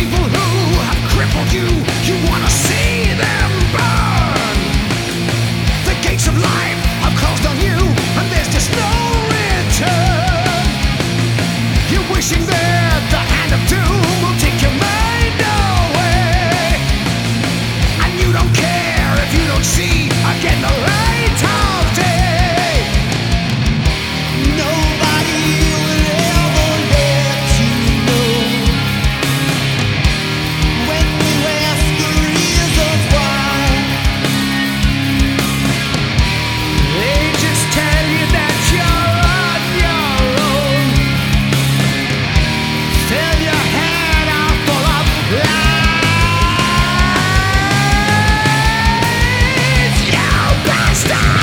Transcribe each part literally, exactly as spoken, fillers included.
people who have crippled you, you wanna see them burn. The gates of life have closed on you, and there's just no return. You're wishing that the hand of doom will take your mind away, and you don't care if you don't see again the light of day. Nobody will ever let you know when you ask the reasons why. They just tell you that you're on your own. Fill your head out full of lies, you bastard!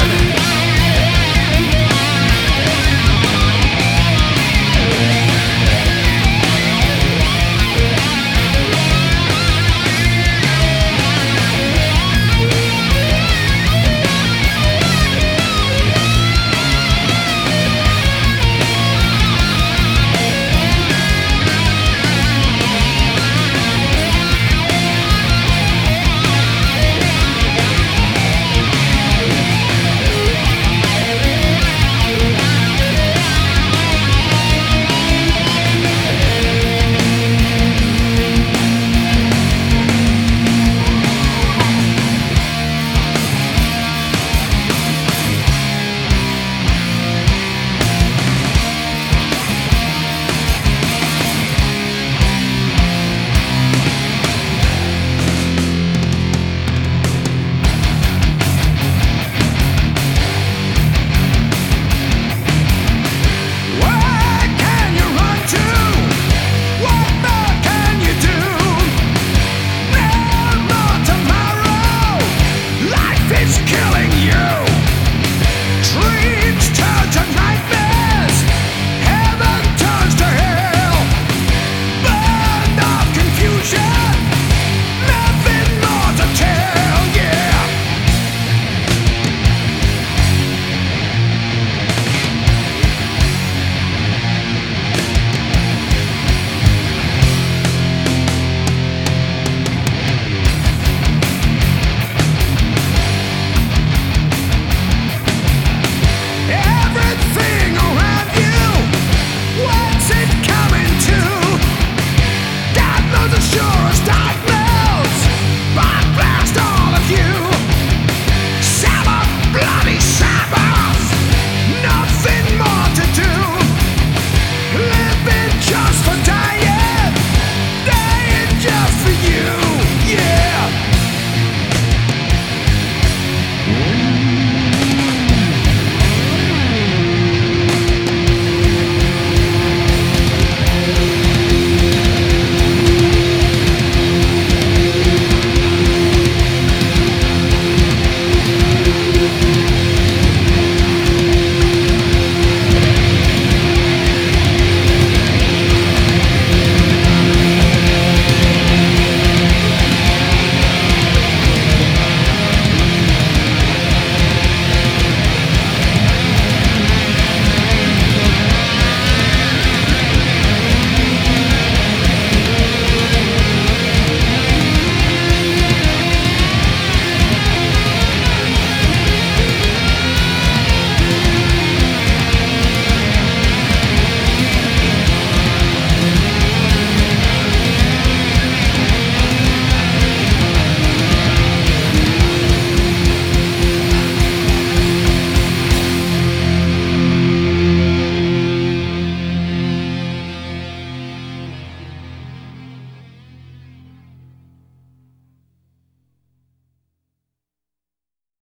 Where can you run to? What more can you do? No more tomorrow. Life is killing you. Dreams turn to nightmares. Heaven turns to hell. Burned of confusion. Nothing more to tell. Yeah. Everything around you, what's it coming to? God knows as sure as darkness.